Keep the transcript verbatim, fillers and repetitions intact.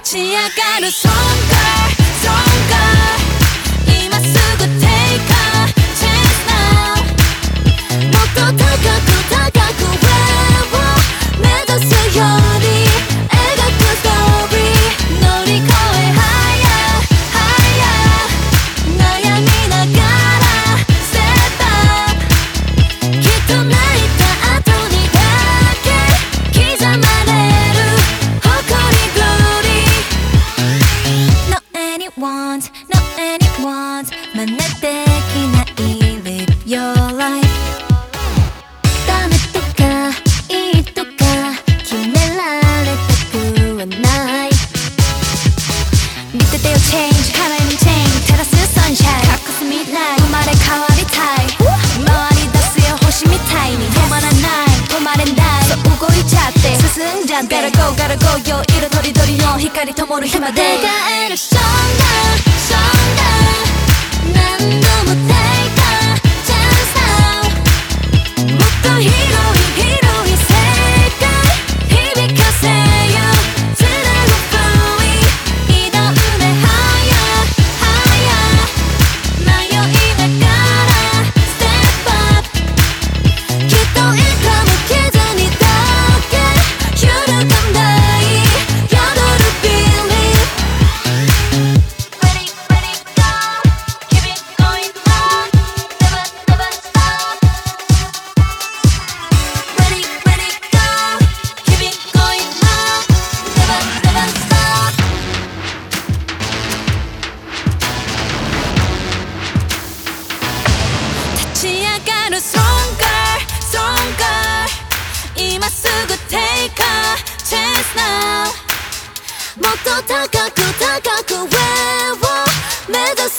ち上がる Stronger Stronger 今すぐ Take a chance now もっと高く高く Where を目指すように描くストーリー乗り越え Higher Higher 悩みながら Step up きっと泣いた後にだけ刻まれる誇り Glory No anyone's No anyone's 真似できない Live your life ダメとかいいとか決められたくはない見ててよ Change 花に Change 照らす Sunshine 隠す未来生まれ変わりたい回り出すよ星みたいに止まらない止まれないそう動いちゃって進んじゃって Gotta go gotta go よ色とりどりの光灯る日まで願える Stronger Stronger 何度も Take a chance now もっと広い広い世界響かせよつなぐ Fluid 挑んで Higher Higher 迷いながら Step up きっといつも傷にだけ揺るがない宿る Believe Ready ready go Keep it going on Never never stop Ready ready go Keep it going on Never never stop立ち上がる Stronger Stronger 今すぐ Take a chance now もっと高く高く Where を目指す